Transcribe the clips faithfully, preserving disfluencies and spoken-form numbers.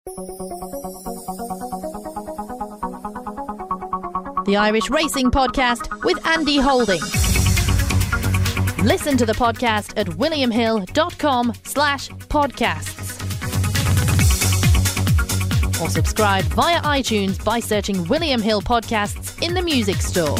The Irish Racing Podcast with Andy Holding. Listen to the podcast at williamhill.com slash podcasts. Or subscribe via iTunes by searching William Hill Podcasts in the music store.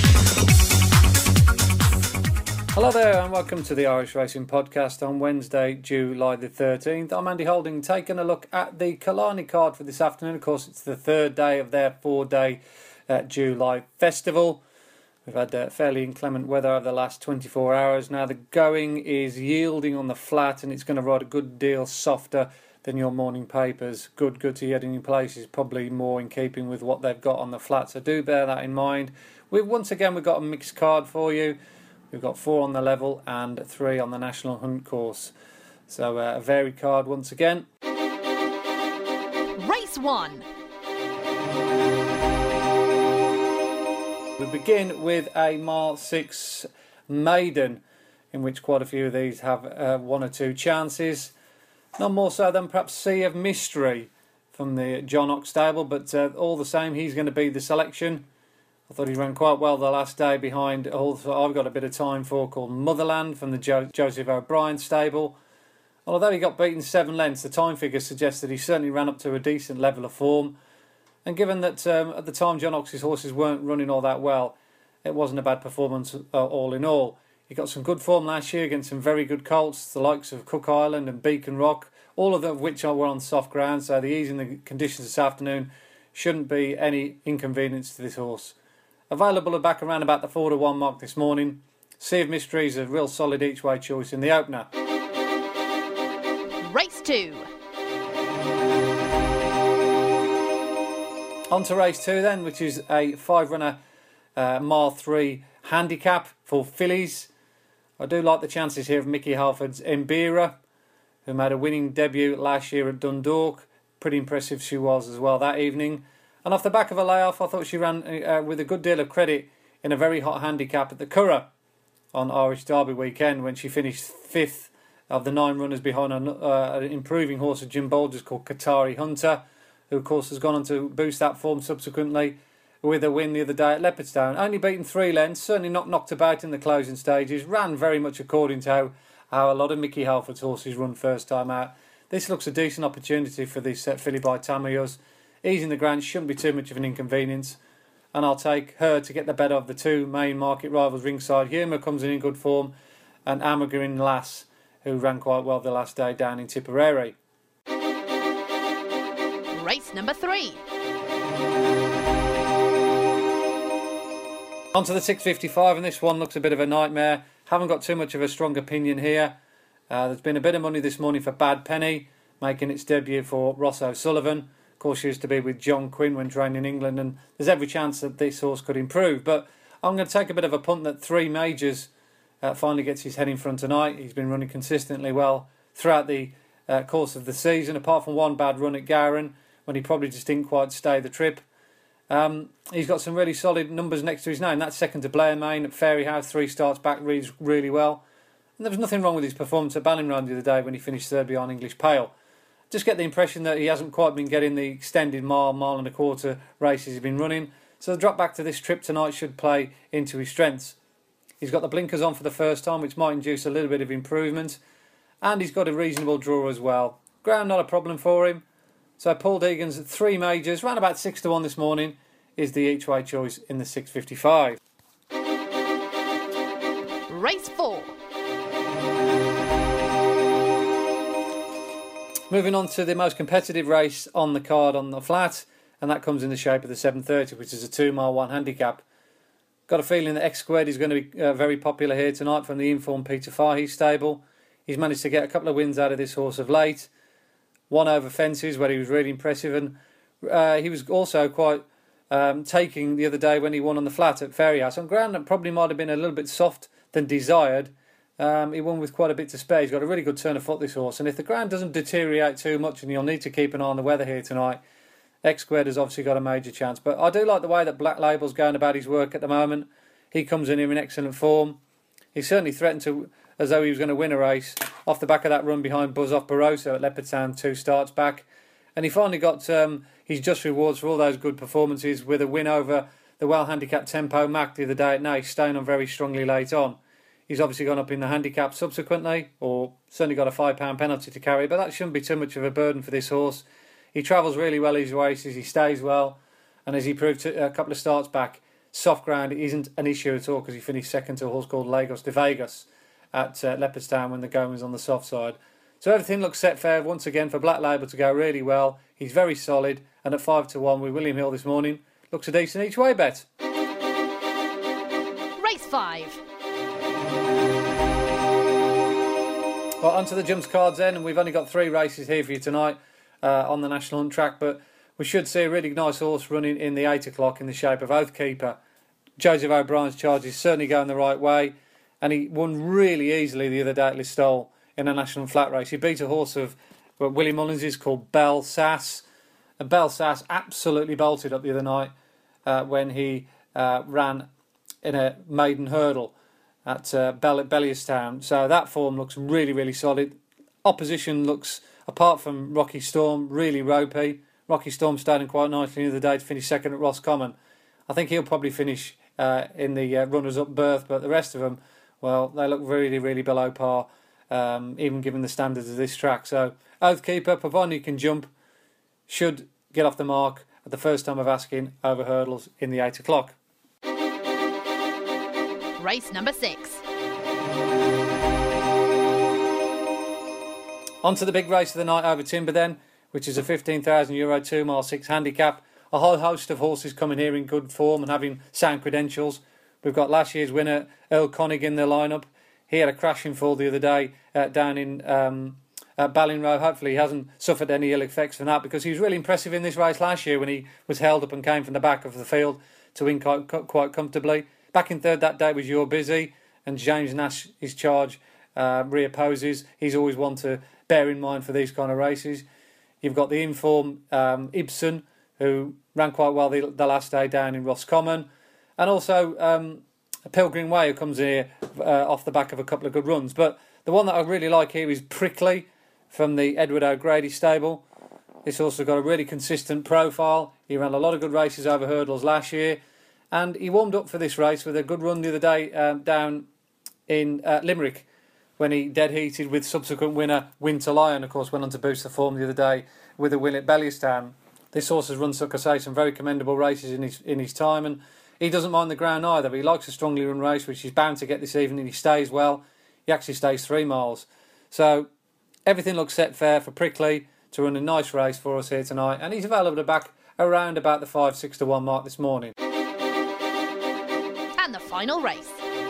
Hello there and welcome to the Irish Racing Podcast on Wednesday, July the thirteenth. I'm Andy Holding, taking a look at the Killarney card for this afternoon. Of course, it's the third day of their four-day uh, July festival. We've had uh, fairly inclement weather over the last twenty-four hours. Now the going is yielding on the flat and it's going to ride a good deal softer than your morning papers. Good, good to get in place is probably more in keeping with what they've got on the flat, so do bear that in mind. We've once again we've got a mixed card for you. We've got four on the level and three on the National Hunt course. So uh, a varied card once again. Race one. We begin with a mile six maiden, in which quite a few of these have uh, one or two chances. Not more so than perhaps Sea of Mystery from the John Ox stable, but uh, all the same, he's going to be the selection. I thought he ran quite well the last day behind also I've got a bit of time for called Motherland from the jo- Joseph O'Brien stable. Although he got beaten seven lengths, the time figure suggests that he certainly ran up to a decent level of form. And given that um, at the time John Ox's horses weren't running all that well, it wasn't a bad performance uh, all in all. He got some good form last year against some very good colts, the likes of Cook Island and Beacon Rock, all of them which were on soft ground, so the easing the conditions this afternoon shouldn't be any inconvenience to this horse. Available back around about the four to one mark this morning. Sea of Mystery is a real solid each way choice in the opener. Race two. On to race two then, which is a five runner uh, mile three handicap for fillies. I do like the chances here of Mickey Halford's Mbira, who made a winning debut last year at Dundalk. Pretty impressive she was as well that evening. And off the back of a layoff, I thought she ran uh, with a good deal of credit in a very hot handicap at the Curragh on Irish Derby weekend when she finished fifth of the nine runners behind an, uh, an improving horse of Jim Bolger's called Qatari Hunter, who of course has gone on to boost that form subsequently with a win the other day at Leopardstown. Only beaten three lengths, certainly not knocked about in the closing stages, ran very much according to how, how a lot of Mickey Halford's horses run first time out. This looks a decent opportunity for this uh, filly by Tamayos. Easing the ground shouldn't be too much of an inconvenience, and I'll take her to get the better of the two main market rivals ringside. Humour comes in in good form, and Amagerin Lass, who ran quite well the last day down in Tipperary. Race number three. On to the six fifty-five, and this one looks a bit of a nightmare. Haven't got too much of a strong opinion here. Uh, there's been a bit of money this morning for Bad Penny, making its debut for Ross O'Sullivan. Of course, she used to be with John Quinn when training in England, and there's every chance that this horse could improve. But I'm going to take a bit of a punt that Three Majors uh, finally gets his head in front tonight. He's been running consistently well throughout the uh, course of the season, apart from one bad run at Gowran when he probably just didn't quite stay the trip. Um, he's got some really solid numbers next to his name. That's second to Blair Main at Fairyhouse, three starts back, reads really well. And there was nothing wrong with his performance at Ballymrone the other day when he finished third behind English Pale. Just get the impression that he hasn't quite been getting the extended mile, mile and a quarter races he's been running. So the drop back to this trip tonight should play into his strengths. He's got the blinkers on for the first time, which might induce a little bit of improvement. And he's got a reasonable draw as well. Ground not a problem for him. So Paul Deegan's Three Majors, round about six to one this morning, is the each way choice in the six fifty-five. Race four. Moving on to the most competitive race on the card on the flat, and that comes in the shape of the seven thirty, which is a two mile one handicap. Got a feeling that X Squared is going to be uh, very popular here tonight from the informed Peter Fahey stable. He's managed to get a couple of wins out of this horse of late. One over fences where he was really impressive, and uh, he was also quite um, taking the other day when he won on the flat at Fairyhouse. On ground that probably might have been a little bit soft than desired. Um, he won with quite a bit to spare. He's got a really good turn of foot, this horse. And if the ground doesn't deteriorate too much, and you'll need to keep an eye on the weather here tonight, X Squared has obviously got a major chance. But I do like the way that Black Label's going about his work at the moment. He comes in here in excellent form. He certainly threatened to, as though he was going to win a race, off the back of that run behind Buzz Off Barroso at Leopardstown two starts back. And he finally got um, his just rewards for all those good performances with a win over the well-handicapped Tempo Mac the other day at Naas, staying on very strongly late on. He's obviously gone up in the handicap subsequently, or certainly got a five pound penalty to carry, but that shouldn't be too much of a burden for this horse. He travels really well his races, he stays well, and as he proved to, a couple of starts back, soft ground isn't an issue at all because he finished second to a horse called Lagos de Vegas at uh, Leopardstown when the going was on the soft side. So everything looks set fair once again for Black Label to go really well. He's very solid, and at five to one with William Hill this morning, looks a decent each way bet. Race five. Well, onto the jumps cards then, and we've only got three races here for you tonight uh, on the National Hunt track, but we should see a really nice horse running in the eight o'clock in the shape of Oathkeeper. Joseph O'Brien's charge is certainly going the right way, and he won really easily the other day at Listowel in a National Flat race. He beat a horse of what Willie Mullins is called Belle Sass, and Belle Sass absolutely bolted up the other night uh, when he uh, ran in a maiden hurdle at uh, Bell- Bellierstown. So that form looks really, really solid. Opposition looks, apart from Rocky Storm, really ropey. Rocky Storm starting quite nicely the other day to finish second at Roscommon. I think he'll probably finish uh, in the uh, runners-up berth, but the rest of them, well, they look really, really below par, um, even given the standards of this track. So Oathkeeper, providing he can jump, should get off the mark at the first time of asking over hurdles in the eight o'clock. Race number six. On to the big race of the night over timber then, which is a fifteen thousand euro two mile six handicap. A whole host of horses coming here in good form and having sound credentials. We've got last year's winner Earl Connig in the lineup. He had a crashing fall the other day uh, down in um, at Ballinroe. Hopefully he hasn't suffered any ill effects from that, because he was really impressive in this race last year when he was held up and came from the back of the field to win quite, quite comfortably. Back in third that day was You're Busy, and James Nash, his charge, uh, reopposes. He's always one to bear in mind for these kind of races. You've got the informed um, Ibsen, who ran quite well the, the last day down in Roscommon, and also um, Pilgrim Way, who comes here uh, off the back of a couple of good runs. But the one that I really like here is Prickly from the Edward O'Grady stable. This also got a really consistent profile. He ran a lot of good races over hurdles last year, and he warmed up for this race with a good run the other day um, down in uh, Limerick when he dead heated with subsequent winner Winter Lion. Of course, went on to boost the form the other day with a win at Bellierstown. This horse has run, so I say, some very commendable races in his in his time, and he doesn't mind the ground either. He likes a strongly run race, which he's bound to get this evening. He stays well. He actually stays three miles. So everything looks set fair for Prickly to run a nice race for us here tonight, and he's available to back around about the five six to one mark this morning. And the final race.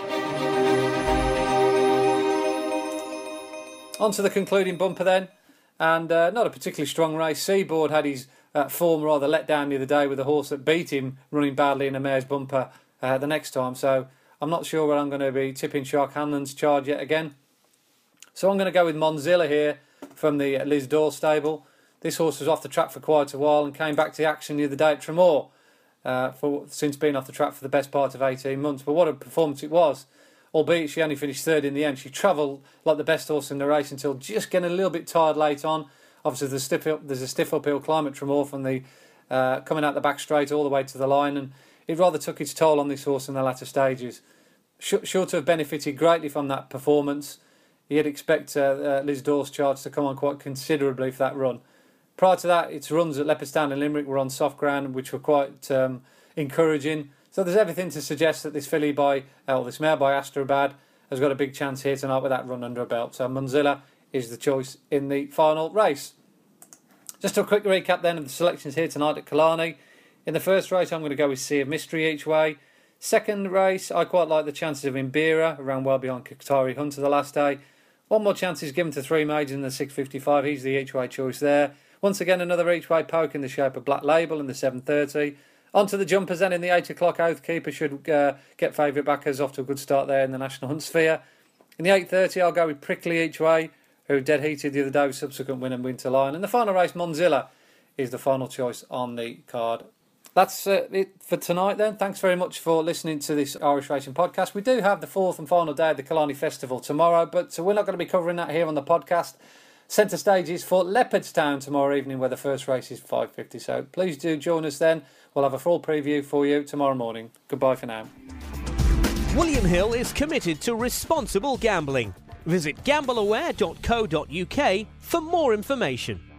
On to the concluding bumper then, and uh, not a particularly strong race. Seaboard had his uh, form rather let down the other day with a horse that beat him running badly in a mare's bumper uh, the next time, so I'm not sure where I'm going to be tipping Shark Hanlon's charge yet again. So I'm going to go with Monzilla here from the Liz Dawes stable. This horse was off the track for quite a while and came back to action the other day at Tremor, uh, for since being off the track for the best part of eighteen months. But what a performance it was. Albeit she only finished third in the end. She travelled like the best horse in the race until just getting a little bit tired late on. Obviously, there's a stiff, up, there's a stiff uphill climb at Tremor from the uh, coming out the back straight all the way to the line, and it rather took its toll on this horse in the latter stages. Sure to have benefited greatly from that performance. You'd expect uh, uh, Liz Dawes' charge to come on quite considerably for that run. Prior to that, its runs at Leopardstown and Limerick were on soft ground, which were quite um, encouraging. So there's everything to suggest that this filly by, or this mare by Astrobad has got a big chance here tonight with that run under her belt. So Monzilla is the choice in the final race. Just a quick recap then of the selections here tonight at Killarney. In the first race, I'm going to go with Sea of Mystery each way. Second race, I quite like the chances of Imbira, ran well behind Qatari Hunter the last day. One more chance is given to Three Majors in the six fifty-five. He's the each way choice there. Once again, another each way poke in the shape of Black Label in the seven thirty. On to the jumpers then in the eight o'clock. Oathkeeper should uh, get favourite backers off to a good start there in the National Hunt Sphere. In the eight thirty, I'll go with Prickly each way, who dead heated the other day with subsequent win and Winter Lion. And the final race, Monzilla, is the final choice on the card. That's uh, it for tonight then. Thanks very much for listening to this Irish Racing Podcast. We do have the fourth and final day of the Killarney Festival tomorrow, but we're not going to be covering that here on the podcast. Centre stage is for Leopardstown tomorrow evening, where the first race is five fifty. So please do join us then. We'll have a full preview for you tomorrow morning. Goodbye for now. William Hill is committed to responsible gambling. Visit gamble aware dot co dot uk for more information.